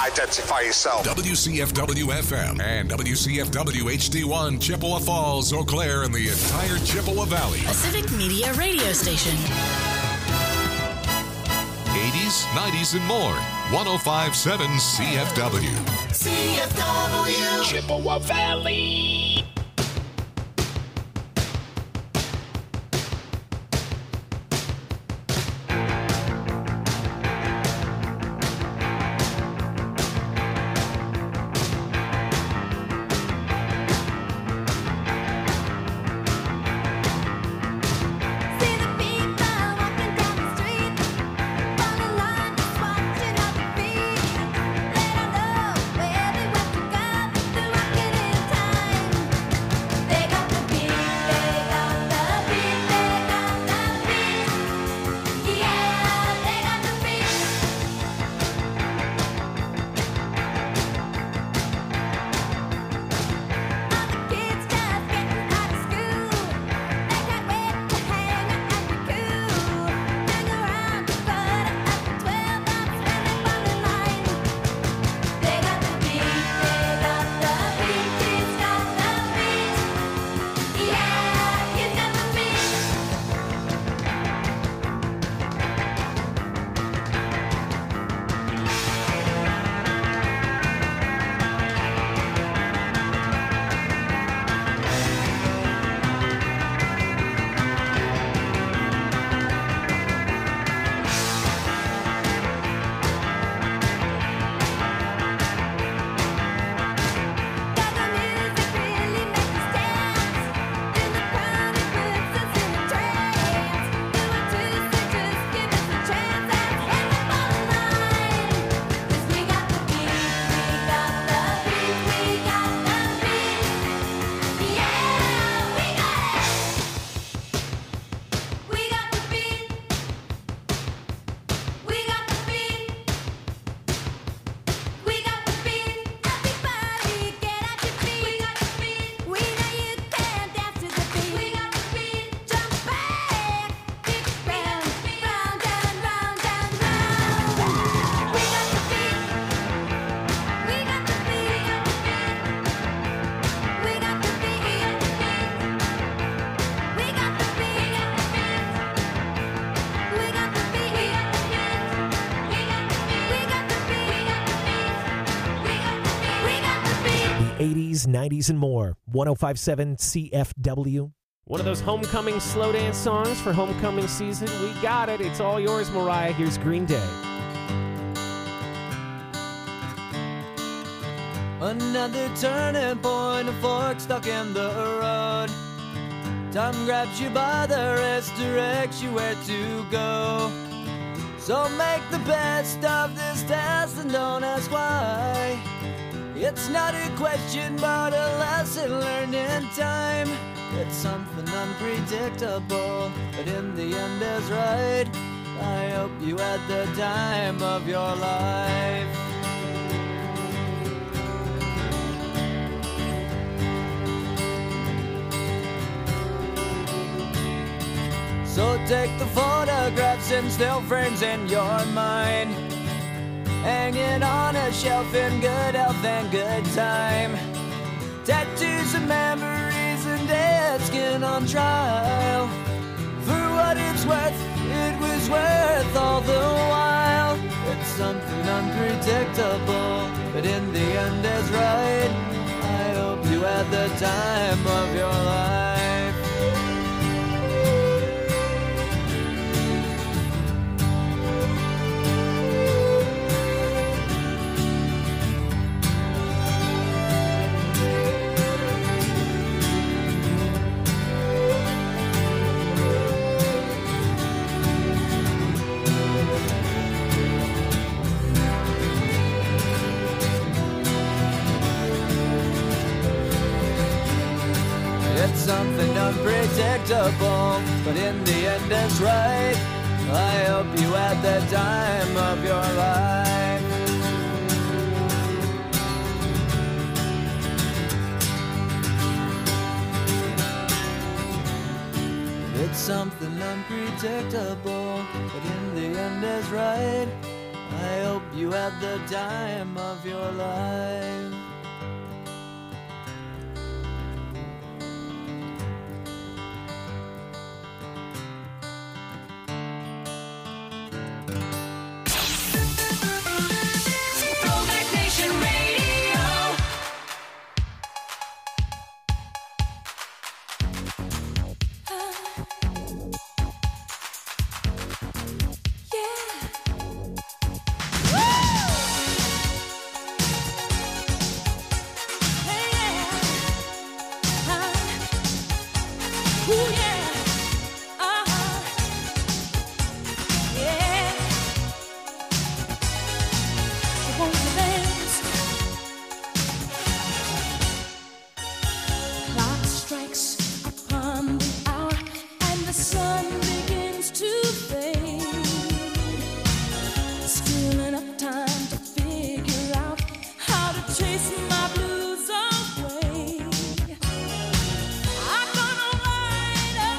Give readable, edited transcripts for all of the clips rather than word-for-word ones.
Identify yourself. WCFW-FM and WCFW-HD1, Chippewa Falls, Eau Claire, and the entire Chippewa Valley. A Civic Media radio station. 80s, 90s, and more. 105.7 CFW. CFW. Chippewa Valley. The 80s, 90s, and more. 105.7 CFW. One of those homecoming slow dance songs for homecoming season. We got it. It's all yours, Mariah. Here's Green Day. Another turning point, a fork stuck in the road. Time grabs you by the wrist, directs you where to go. So make the best of this test and don't ask why. It's not a question but a lesson learned in time. It's something unpredictable, but in the end is right. I hope you had the time of your life. So take the photographs and still frames in your mind, hanging on a shelf in good health and good time. Tattoos and memories and dead skin on trial. For what it's worth, it was worth all the while. It's something unpredictable, but in the end is right. I hope you had the time of your life. Something unpredictable, but in the end it's right. I hope you had the time of your life. It's something unpredictable, but in the end is right. I hope you had the time of your life. Throwback Nation Radio. Clock strikes upon the hour and the sun begins to fade. Still enough time to figure out how to chase my blues away. I'm gonna light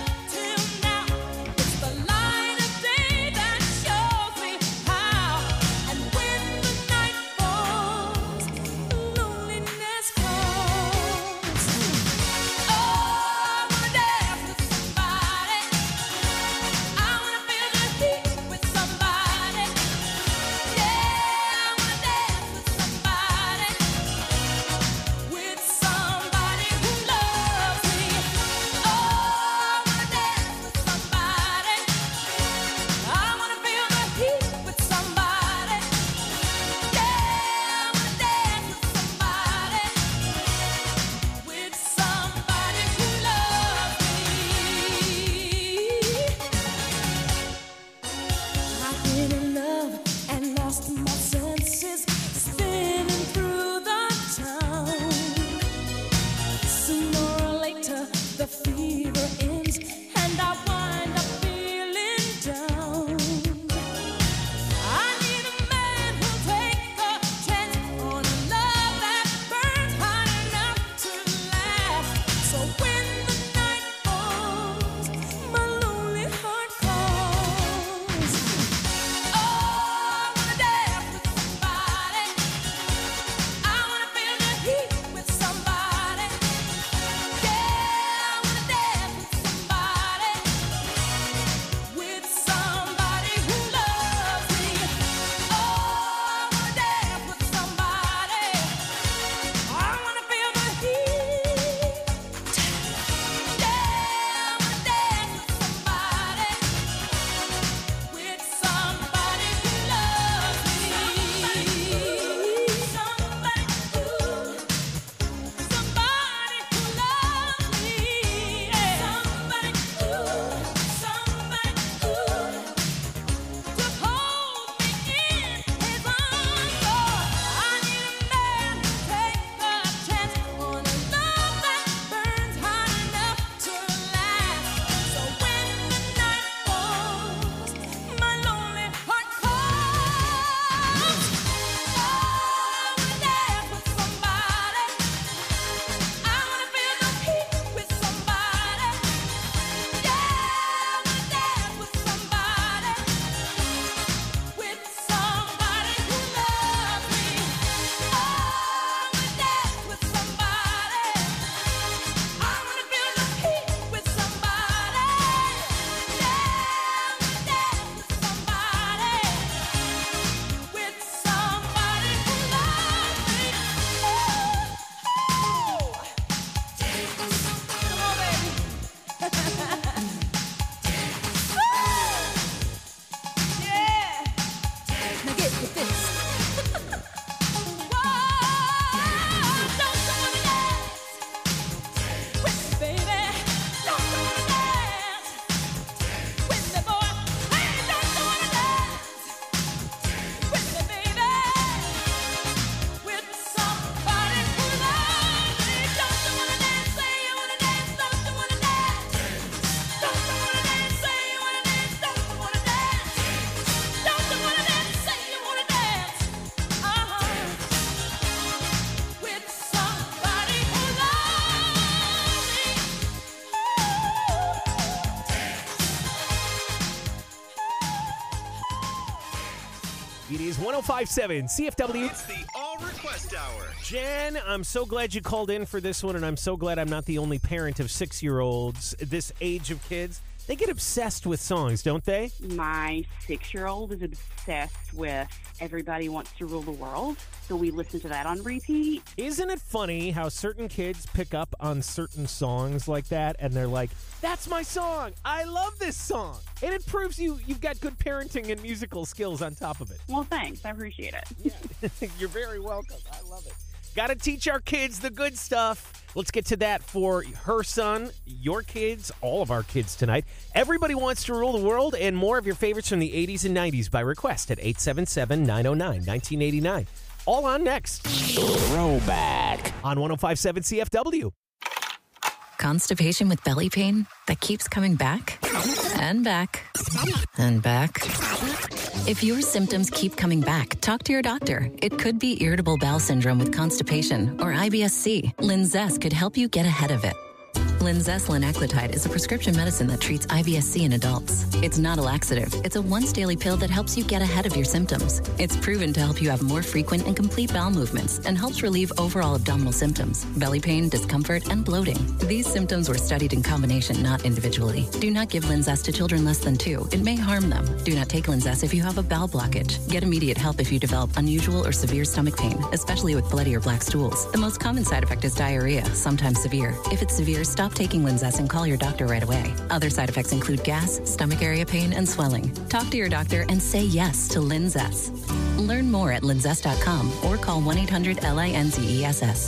It is 105.7 CFW. It's the All Request Hour. Jen, I'm so glad you called in for this one, and I'm so glad I'm not the only parent of 6-year-olds this age of kids. They get obsessed with songs, don't they? My 6-year-old is obsessed with Everybody Wants to Rule the World, so we listen to that on repeat. Isn't it funny how certain kids pick up on certain songs like that, and they're like, that's my song! I love this song! And it proves you've got good parenting and musical skills on top of it. Well, thanks. I appreciate it. Yeah. You're very welcome. I love it. Got to teach our kids the good stuff. Let's get to that for her son, your kids, all of our kids tonight. Everybody Wants to Rule the World, and more of your favorites from the 80s and 90s by request at 877-909-1989. All on next. Throwback on 105.7 CFW. Constipation with belly pain that keeps coming back and back and back. If your symptoms keep coming back, talk to your doctor. It could be irritable bowel syndrome with constipation or IBS-C. Linzess could help you get ahead of it. Linzess linaclotide is a prescription medicine that treats IBS-C in adults. It's not a laxative. It's a once-daily pill that helps you get ahead of your symptoms. It's proven to help you have more frequent and complete bowel movements and helps relieve overall abdominal symptoms, belly pain, discomfort, and bloating. These symptoms were studied in combination, not individually. Do not give Linzess to children less than 2. It may harm them. Do not take Linzess if you have a bowel blockage. Get immediate help if you develop unusual or severe stomach pain, especially with bloody or black stools. The most common side effect is diarrhea, sometimes severe. If it's severe, stop taking Linzess and call your doctor right away. Other side effects include gas, stomach area pain, and swelling. Talk to your doctor and say yes to Linzess. Learn more at linzess.com or call 1-800-LINZESS.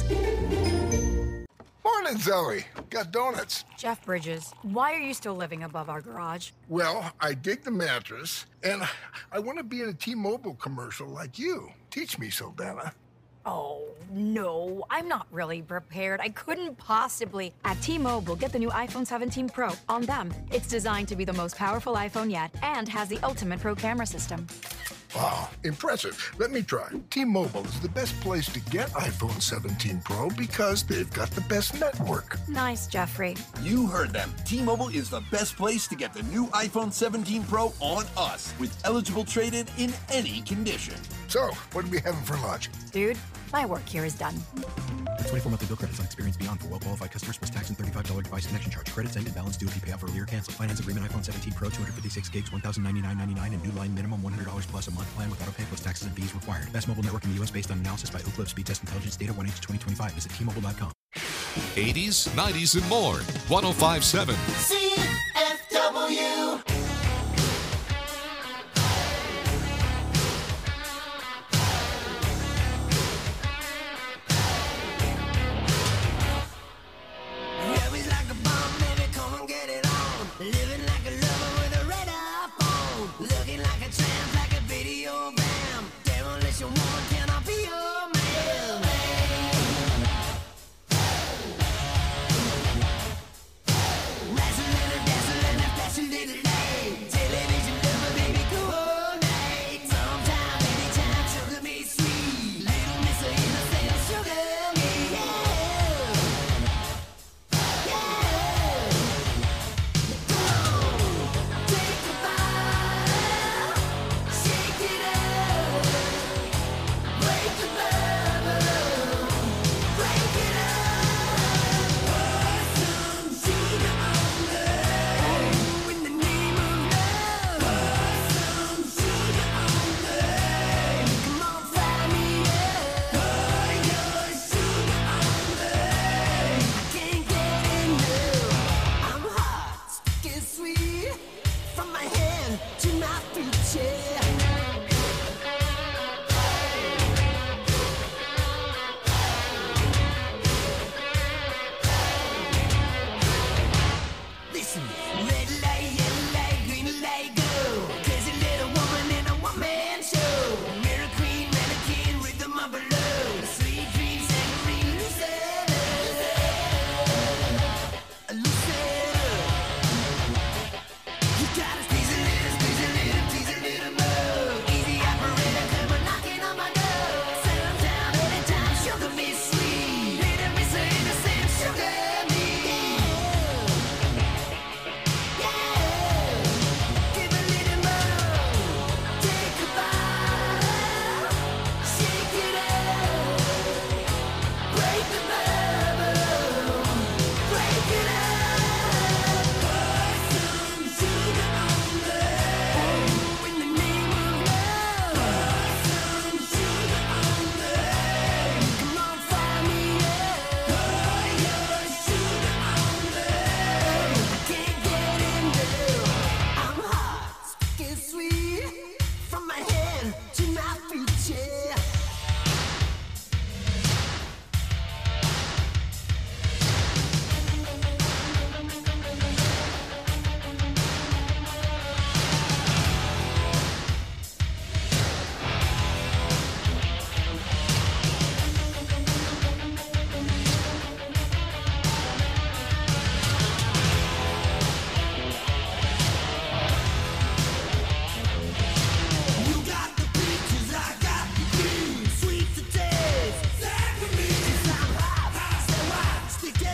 Morning, Zoe. Got donuts. Jeff Bridges, why are you still living above our garage? Well, I dig the mattress, and I want to be in a T-Mobile commercial like you. Teach me, Saldana. Oh, no, I'm not really prepared. I couldn't possibly. At T-Mobile, get the new iPhone 17 Pro on them. It's designed to be the most powerful iPhone yet and has the ultimate pro camera system. Wow, impressive. Let me try. T-Mobile is the best place to get iPhone 17 Pro because they've got the best network. Nice, Jeffrey. You heard them. T-Mobile is the best place to get the new iPhone 17 Pro on us with eligible trade-in in any condition. So, what are we having for lunch? Dude, my work here is done. 24 monthly bill credits on Experience Beyond for well-qualified customers plus tax and $35 device connection charge. Credits end and balance due if you pay off earlier or cancel. Finance agreement iPhone 17 Pro 256 gigs, $1,099.99 and new line minimum $100 plus a month plan with auto pay plus taxes and fees required. Best mobile network in the U.S. based on analysis by Ookla Speed Test Intelligence data 1H2025. Visit T-Mobile.com. 80s, 90s, and more. 105.7 CFW. Rising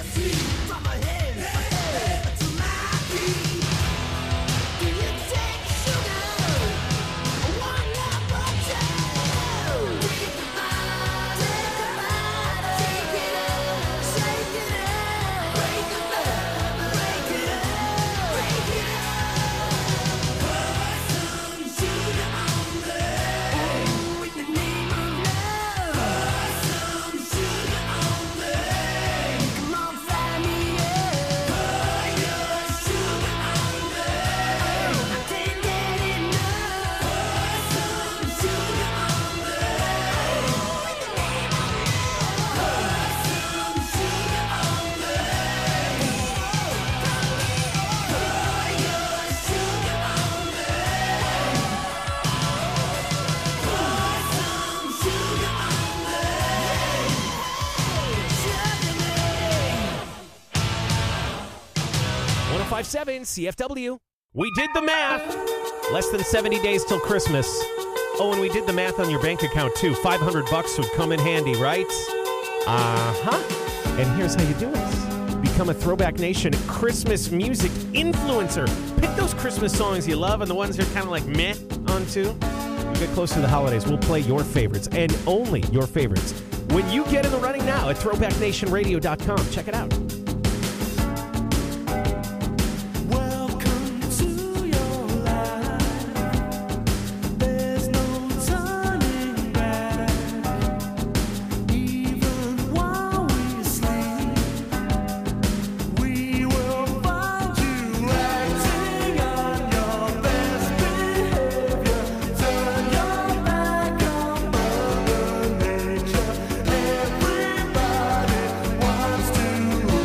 105.7 CFW. We did the math. Less than 70 days till Christmas. Oh, and we did the math on your bank account, too. $500 would come in handy, right? Uh-huh. And here's how you do it. Become a Throwback Nation Christmas music influencer. Pick those Christmas songs you love and the ones you're kind of like meh on too. You get close to the holidays, we'll play your favorites and only your favorites when you get in the running now at throwbacknationradio.com. Check it out. Everybody wants to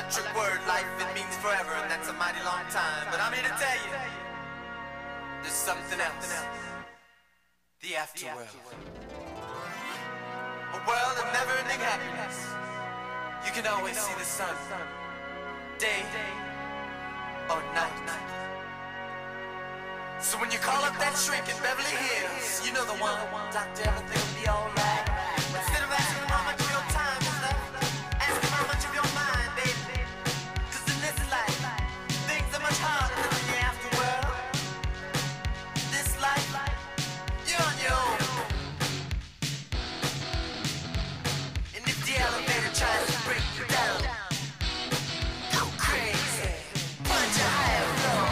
Electric word, life, it means forever, and that's a mighty long time. But I'm here to tell you, there's something else. The afterworld. A world of never-ending happiness. You can always see the sun, day or night. So when you call up that shrink in Beverly Hills, you know the one, doctor, everything will be alright. Instead of asking him how much of your time is left, ask him how much of your mind, baby. 'Cause in this life, things are much harder than in the afterworld. This life, you're on your own. And if the elevator tries to break you down, go crazy, punch a higher floor.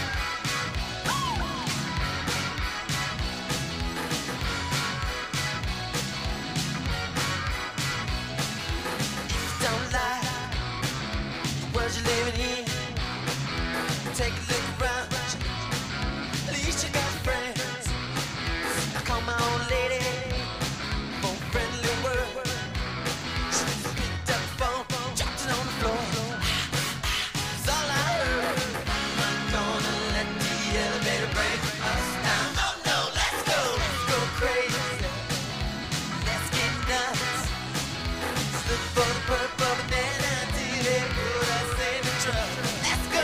Don't lie, the world you're living in. Take a look around, at least you got friends. I call my old lady for a friendly word. She picked up the phone, dropped it on the floor. That's all I heard. I'm not gonna let the elevator break us down. Oh no, let's go crazy. Let's get nuts. Look for the purple banana till they put us in the truck. Let's go.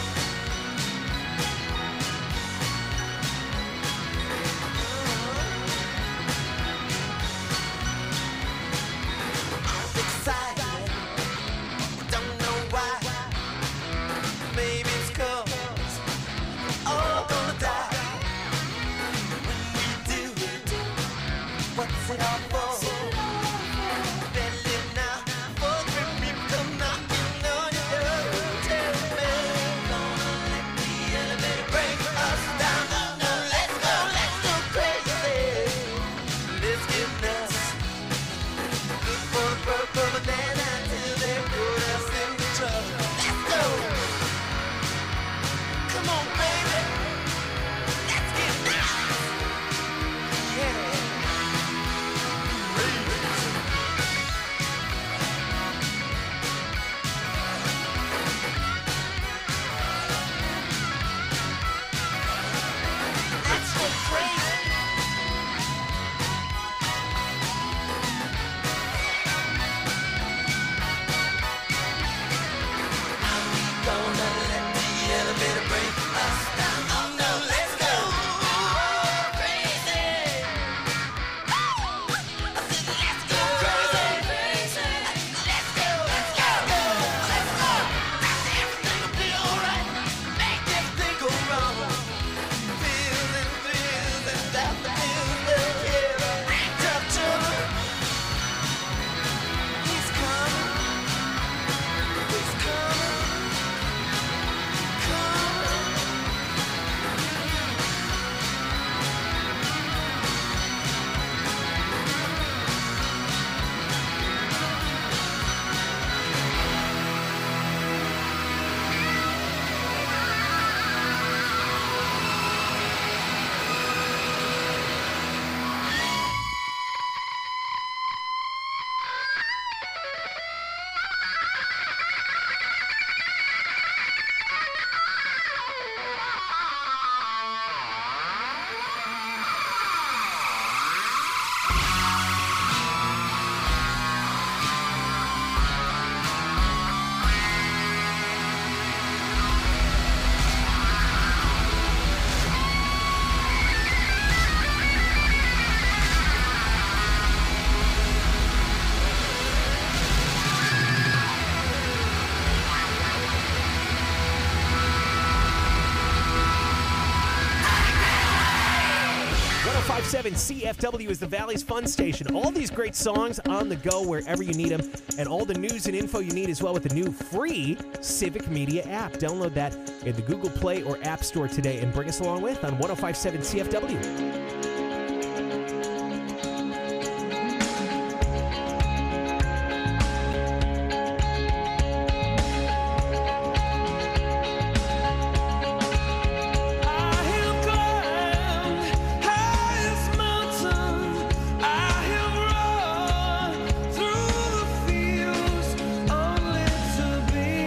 I'm excited, don't know why. Maybe it's 'cause we're all gonna die. When we do, what's it all for? CFW is the Valley's fun station. All these great songs on the go wherever you need them, and all the news and info you need as well with the new free Civic Media app. Download that in the Google Play or App Store today and bring us along with on 105.7 CFW. To be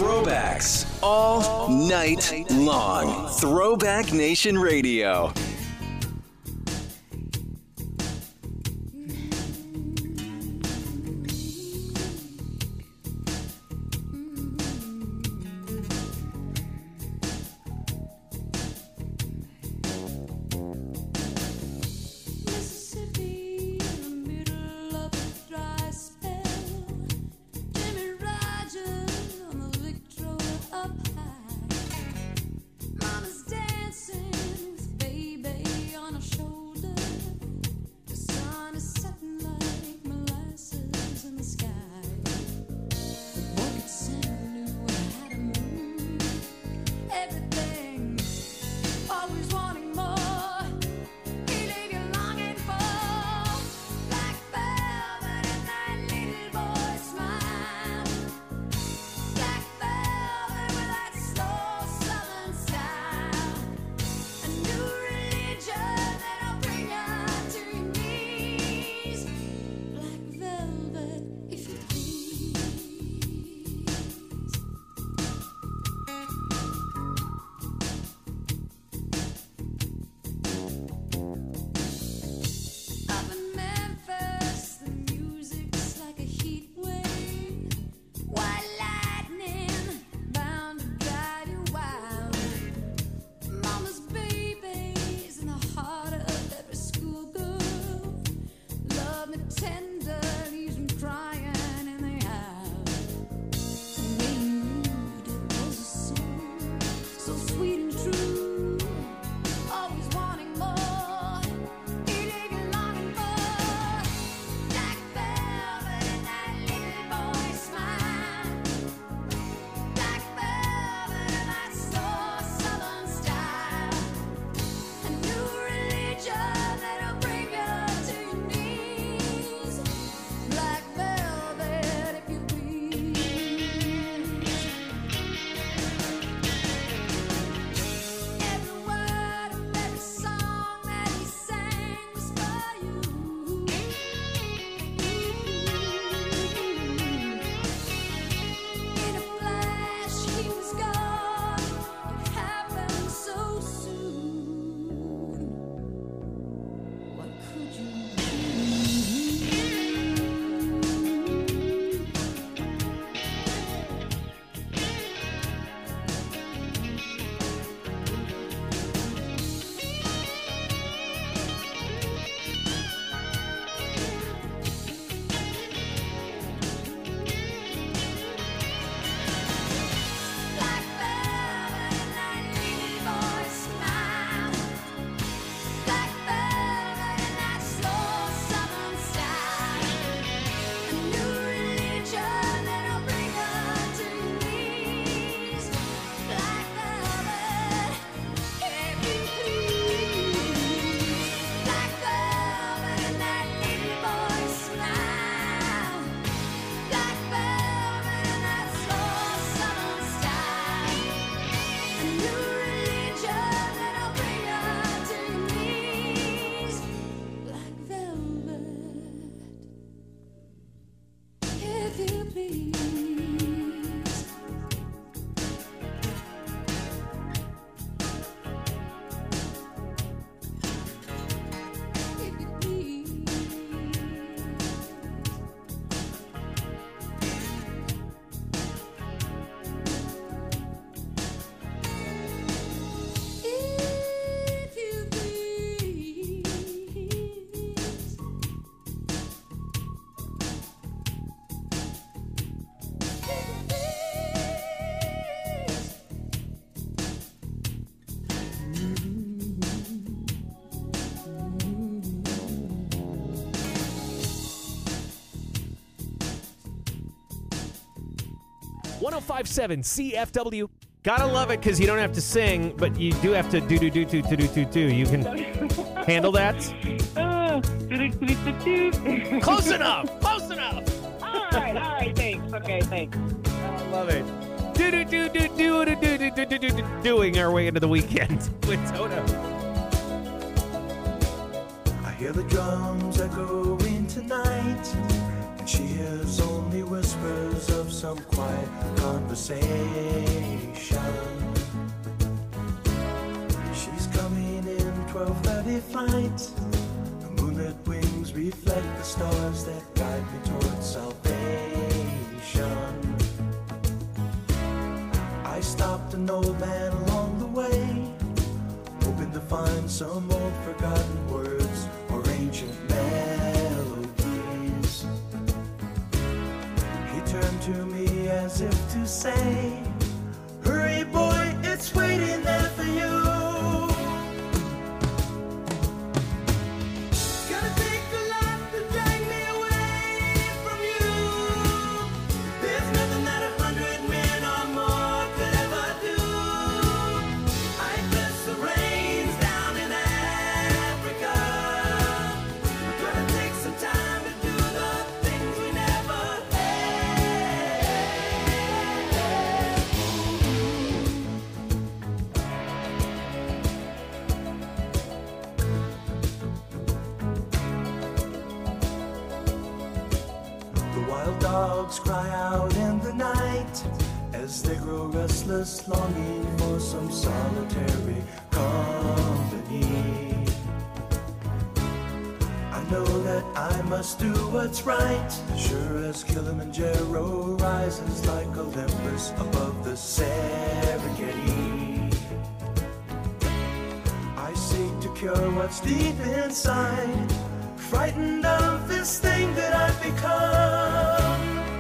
Throwbacks all night long. Throwback Nation Radio. Mississippi, in the middle of a dry spell. Jimmy Rogers on the Victrola up high. Mama's dancing with baby on her shoulder. The sun is setting like molasses in the sky. The boy could sing, knew how to move. Everything, always wanting more. He leave you longing for black velvet and that little boy smile. Black velvet with that slow southern style. A new religion that'll bring you to your knees. Black velvet, if you please. Up in Memphis, the music's like a heat wave. White lightning bound to drive you wild. Mama's baby's in the heart of every schoolgirl. Love me tender, leaves me crying in the house. The way you moved, it was a song, so sweet and true. Always wanting more. He leave you longing for black velvet and that little boy smile. Black velvet and that slow southern style. A new religion that'll bring you to your knees. Black velvet, if you please. Every word of every song that he sang was for you. In a flash, he was gone. It happened so soon. What could you do? 1057 CFW. Gotta love it because you don't have to sing, but you do have to do. You can handle that? Close enough. Close enough. All right. Thanks. Okay, thanks. I love it. Doing our way into the weekend with Toto. I hear the drums echoing tonight, and she hears only whispers of some quiet conversation. She's coming in 12:30 flight. The moonlit wings reflect the stars that guide me towards salvation. I stopped an old man along the way, hoping to find some old forgotten words or ancient melodies. He turned to me as if to say, hurry boy, it's waiting there for you. Gonna take a lot to drag me away from you. There's nothing that 100 men or more could ever do. I bless the rains down in Africa. Gonna take some time to do the things we never The wild dogs cry out in the night as they grow restless, longing for some solitary company. I know that I must do what's right, sure as Kilimanjaro rises like Olympus above the Serengeti. I seek to cure what's deep inside, frightened of this thing that I've become.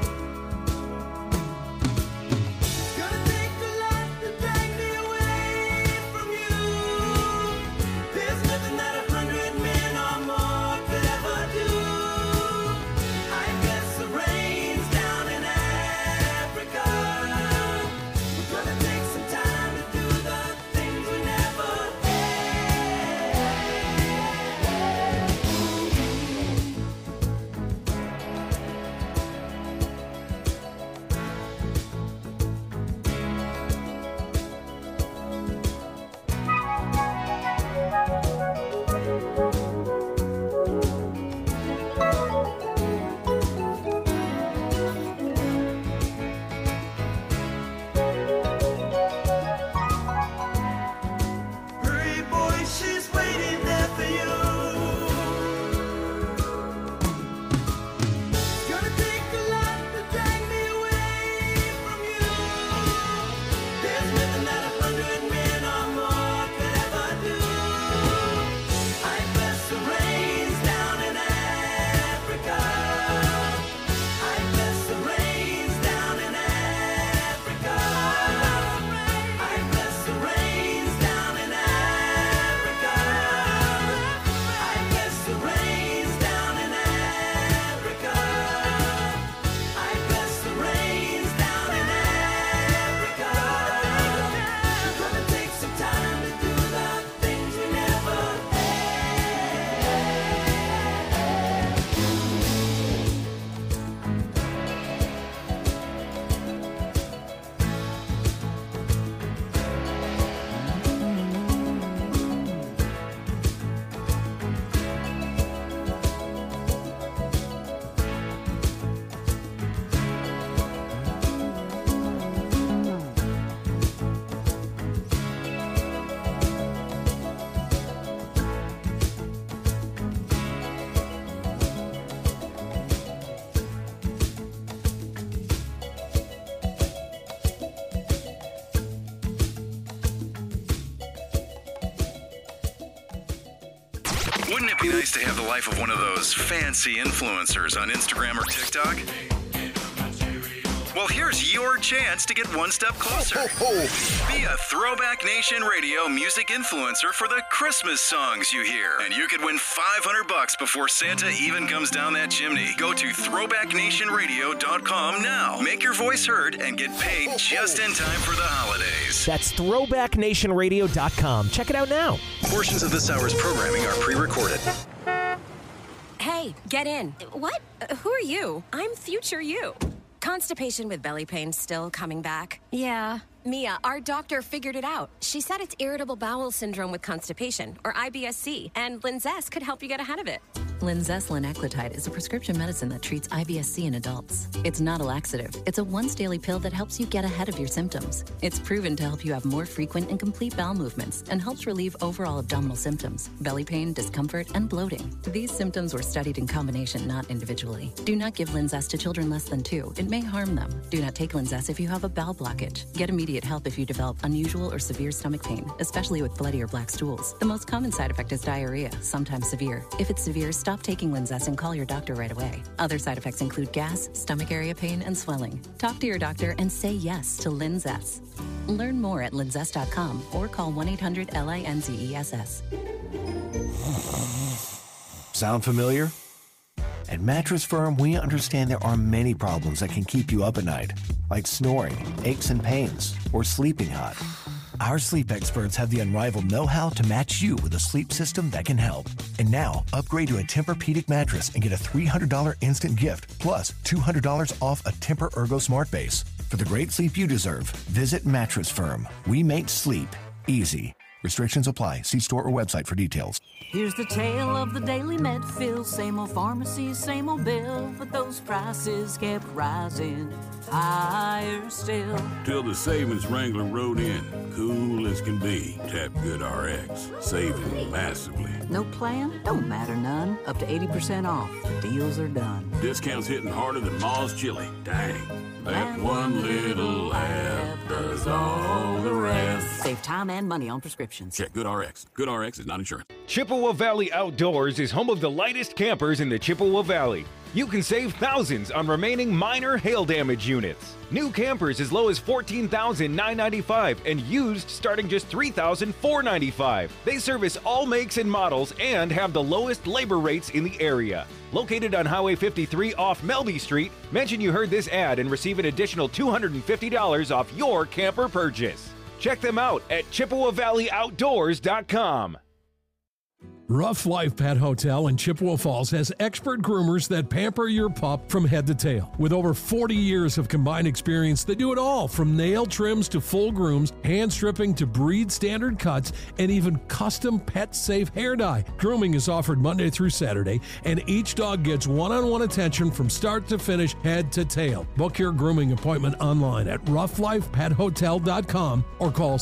Gonna take a lot to drag me away from you. There's nothing that 100 men or more could ever do. I bless the rains down in Africa. We're gonna take some time to do the things we never Hurry, boy, she's waiting there for you. Gonna take a lot to drag me away from you. There's nothing that 100 men or more could ever do. I bless the rains down in Africa. I bless the rains down in Africa. I bless the rains down in Africa. I bless the rains down in Africa. I bless the rains down in Africa. We're gonna take some time to do the things we never Wouldn't it be nice to have the life of one of those fancy influencers on Instagram or TikTok? Well, here's your chance to get one step closer. Be a Throwback Nation Radio music influencer for the Christmas songs you hear. And you could win $500 before Santa even comes down that chimney. Go to throwbacknationradio.com now. Make your voice heard and get paid just in time for the holidays. That's throwbacknationradio.com. Check it out now. Portions of this hour's programming are pre-recorded. Hey, get in. What? Who are you? I'm future you. Constipation with belly pain still coming back? Yeah. Mia, our doctor figured it out. She said it's irritable bowel syndrome with constipation, or IBS-C, and Linzess could help you get ahead of it. Linzess linaclotide is a prescription medicine that treats IBS-C in adults. It's not a laxative. It's a once-daily pill that helps you get ahead of your symptoms. It's proven to help you have more frequent and complete bowel movements and helps relieve overall abdominal symptoms, belly pain, discomfort, and bloating. These symptoms were studied in combination, not individually. Do not give Linzess to children less than 2. It may harm them. Do not take Linzess if you have a bowel blockage. Get immediate help if you develop unusual or severe stomach pain, especially with bloody or black stools. The most common side effect is diarrhea, sometimes severe. If it's severe, stop taking Linzess and call your doctor right away. Other side effects include gas, stomach area pain, and swelling. Talk to your doctor and say yes to Linzess. Learn more at linzess.com or call 1-800-LINZESS. Sound familiar? At Mattress Firm, we understand there are many problems that can keep you up at night, like snoring, aches and pains, or sleeping hot. Our sleep experts have the unrivaled know-how to match you with a sleep system that can help. And now, upgrade to a Tempur-Pedic mattress and get a $300 instant gift, plus $200 off a Tempur Ergo Smart Base. For the great sleep you deserve, visit Mattress Firm. We make sleep easy. Restrictions apply. See store or website for details. Here's the tale of the daily Medfill. Same old pharmacy, same old bill, but those prices kept rising higher still. Till the savings Wrangler rode in, cool as can be. Tap Good RX, saving massively. No plan? Don't matter none. Up to 80% off. Deals are done. Discounts hitting harder than Ma's chili. Dang. That one little app does all the rest. Save time and money on prescriptions. Check Good RX. Good RX is not insurance. Chippewa Valley Outdoors is home of the lightest campers in the Chippewa Valley. You can save thousands on remaining minor hail damage units. New campers as low as $14,995 and used starting just $3,495. They service all makes and models and have the lowest labor rates in the area. Located on Highway 53 off Melby Street, mention you heard this ad and receive an additional $250 off your camper purchase. Check them out at ChippewaValleyOutdoors.com. Rough Life Pet Hotel in Chippewa Falls has expert groomers that pamper your pup from head to tail. With over 40 years of combined experience, they do it all from nail trims to full grooms, hand stripping to breed standard cuts, and even custom pet-safe hair dye. Grooming is offered Monday through Saturday, and each dog gets one-on-one attention from start to finish, head to tail. Book your grooming appointment online at roughLifePetHotel.com or call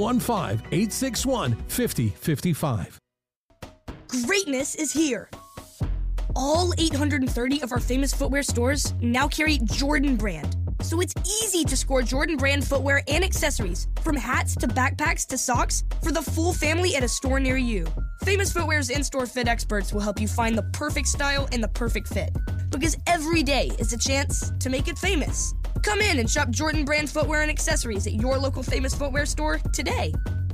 715-861-5055. Greatness is here. All 830 of our famous footwear stores now carry Jordan Brand. So it's easy to score Jordan Brand footwear and accessories, from hats to backpacks to socks, for the full family at a store near you. Famous Footwear's in-store fit experts will help you find the perfect style and the perfect fit. Because every day is a chance to make it famous. Come in and shop Jordan Brand footwear and accessories at your local Famous Footwear store today.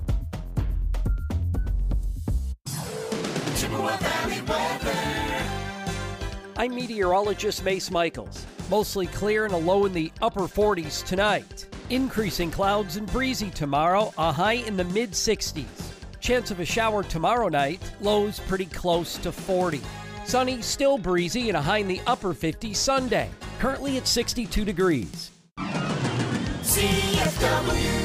I'm meteorologist Mace Michaels. Mostly clear and a low in the upper 40s tonight. Increasing clouds and breezy tomorrow, a high in the mid-60s. Chance of a shower tomorrow night, lows pretty close to 40. Sunny, still breezy, and a high in the upper 50s Sunday. Currently at 62 degrees. CFW.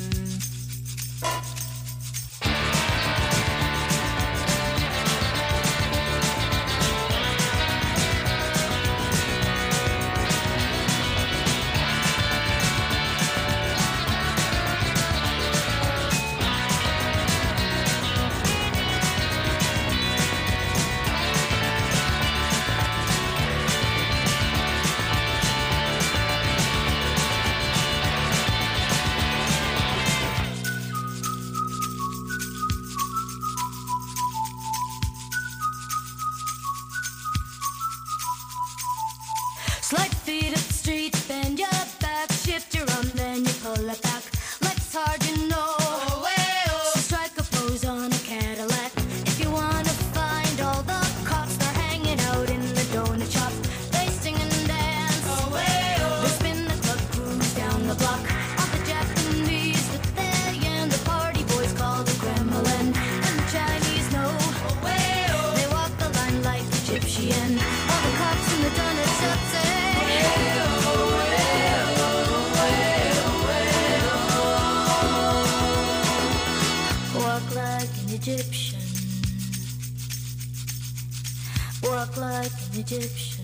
Slide feet up the street, bend your back, shift your arm, then you pull it back. Legs hard, you know. So strike a pose on a Cadillac. If you wanna find all the cops, they're hanging out in the donut shop. They sing and dance. They spin the club, cruise down the block. All the Japanese with their yen, the party boys call the Kremlin. And the Chinese know. They walk the line like Egyptian. All the cops in the donut shop say. Walk like an Egyptian. Walk like an Egyptian.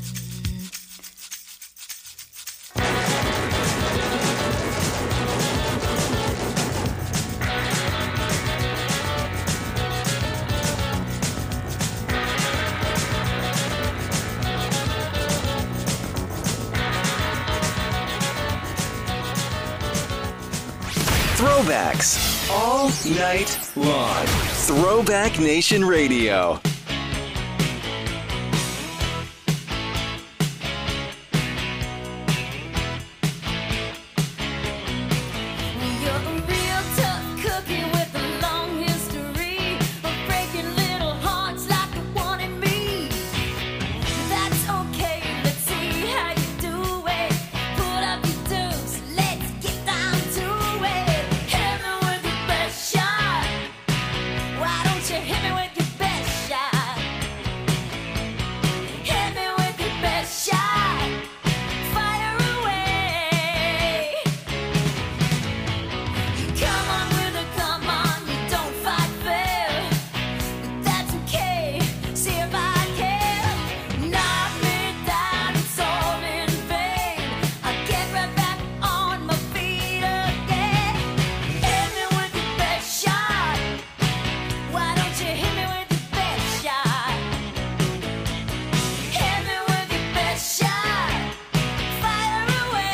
Throwbacks all night long. Throwback Nation Radio. You're a real tough cookie with a long history of breaking little hearts like the one in me. That's okay, let's see how you do it. Put up your dues, let's get down to it. Hit me with your best shot. Why don't you hit me with your best shot? Hit me with your best shot. Fire away. Come on with it, come on, you don't fight fair. That's okay, see if I can. Knock me down, it's all in vain. I'll get right back on my feet again. Hit me with your best shot. Why don't you hit me with your best shot? Hit me with your best shot. Fire away.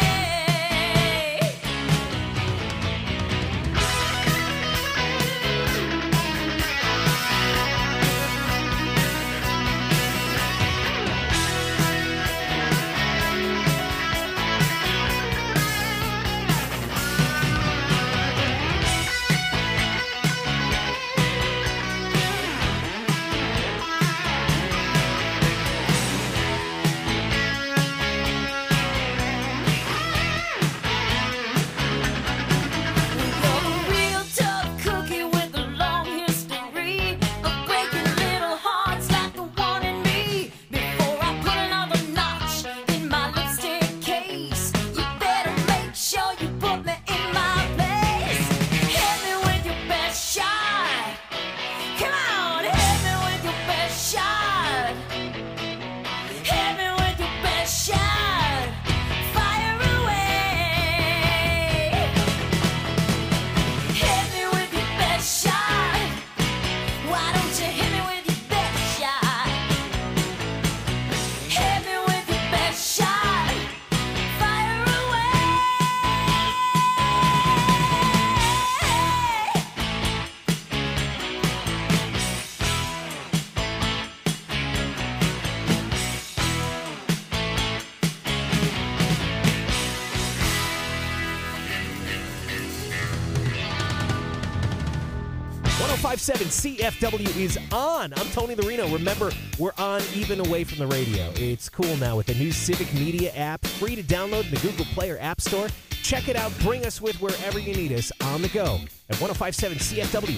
You're a real tough cookie with a long history of breaking little hearts like the one in me. Before I put another notch in my lipstick case, you better make sure you put me in my place. Hit me with your best shot. Come on, hit me with your best shot. Hit me with your best shot. Fire away. Hit me with your best shot. Why don't you hit me with your best shot? Hit me with your best shot. Fire away. .1057 CFW is on. I'm Tony the Reno. Remember, we're on even away from the radio. It's cool now with the new Civic Media app, free to download in the Google Play or App Store. Check it out. Bring us with wherever you need us on the go at 1057 CFW.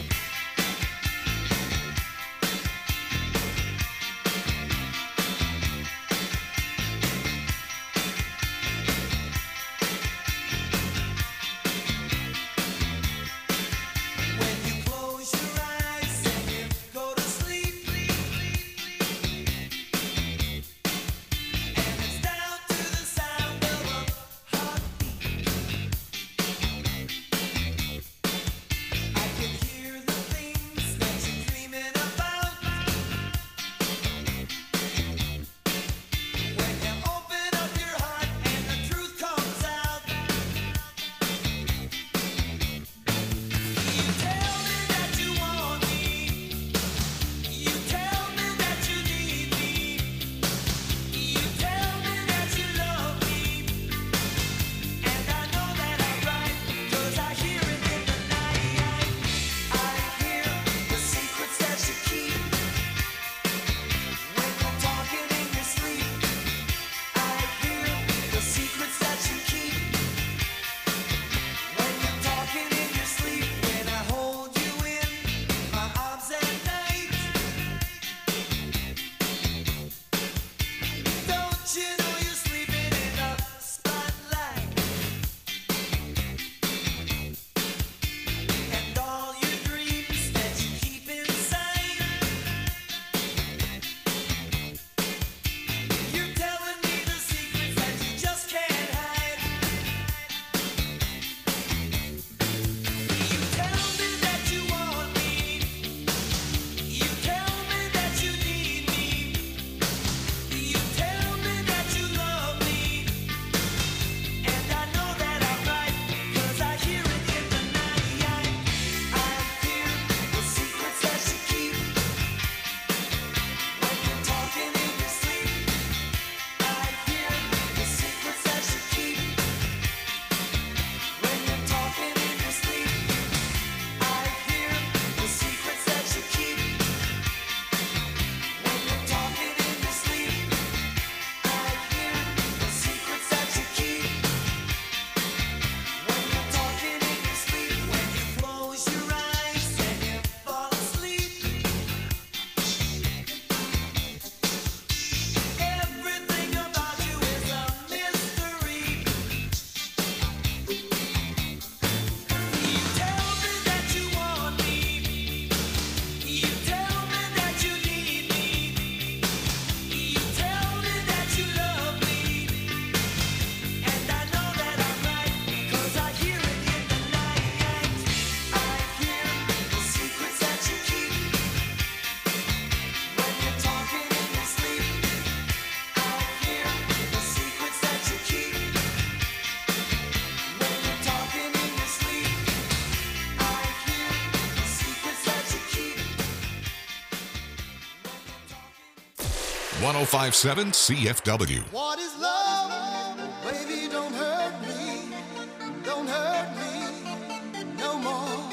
1057 CFW. What is love? Baby, don't hurt me. Don't hurt me no more.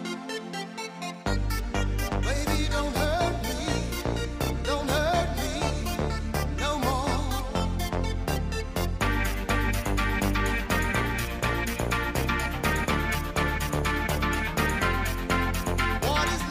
Baby, don't hurt me. Don't hurt me no more. What is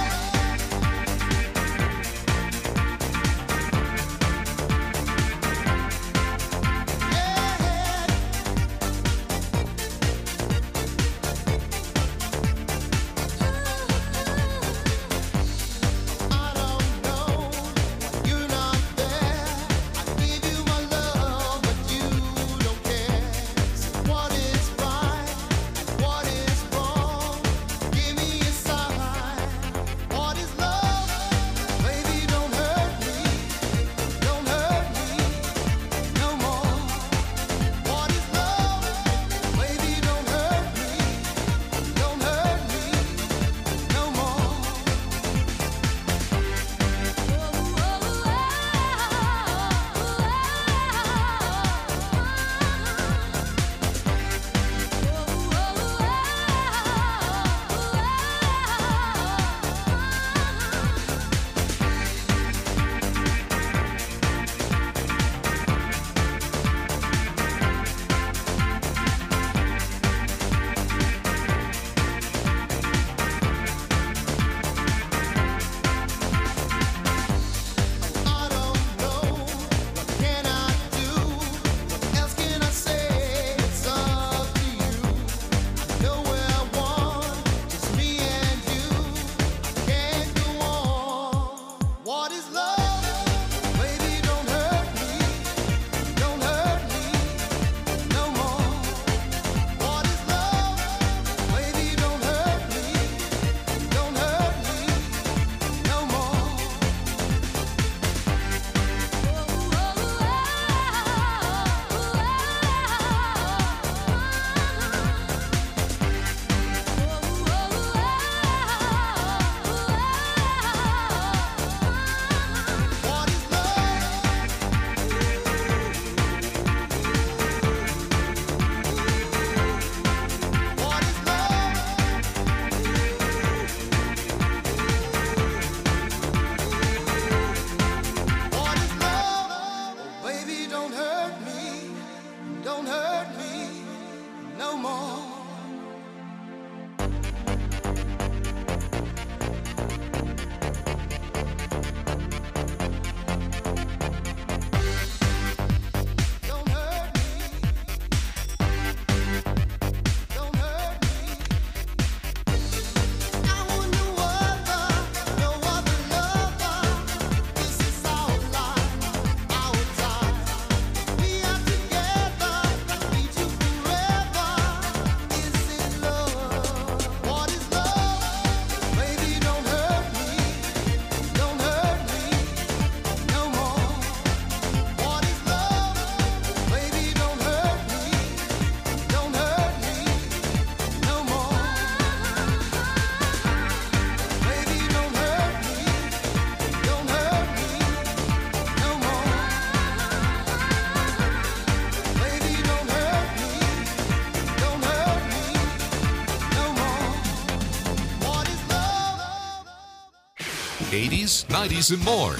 '80s, '90s, and more.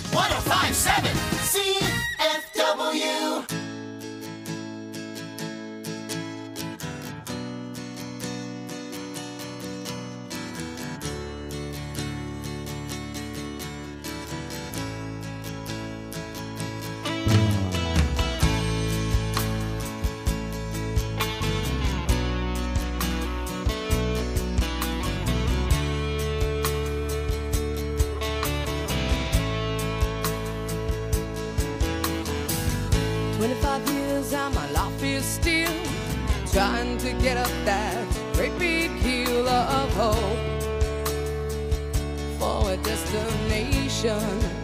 1057 CFW. Trying to get up that great big hill of hope for a destination.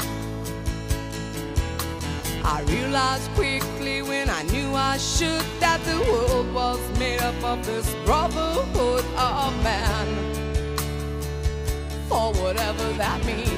I realized quickly when I knew I should that the world was made up of this brotherhood of man, for whatever that means.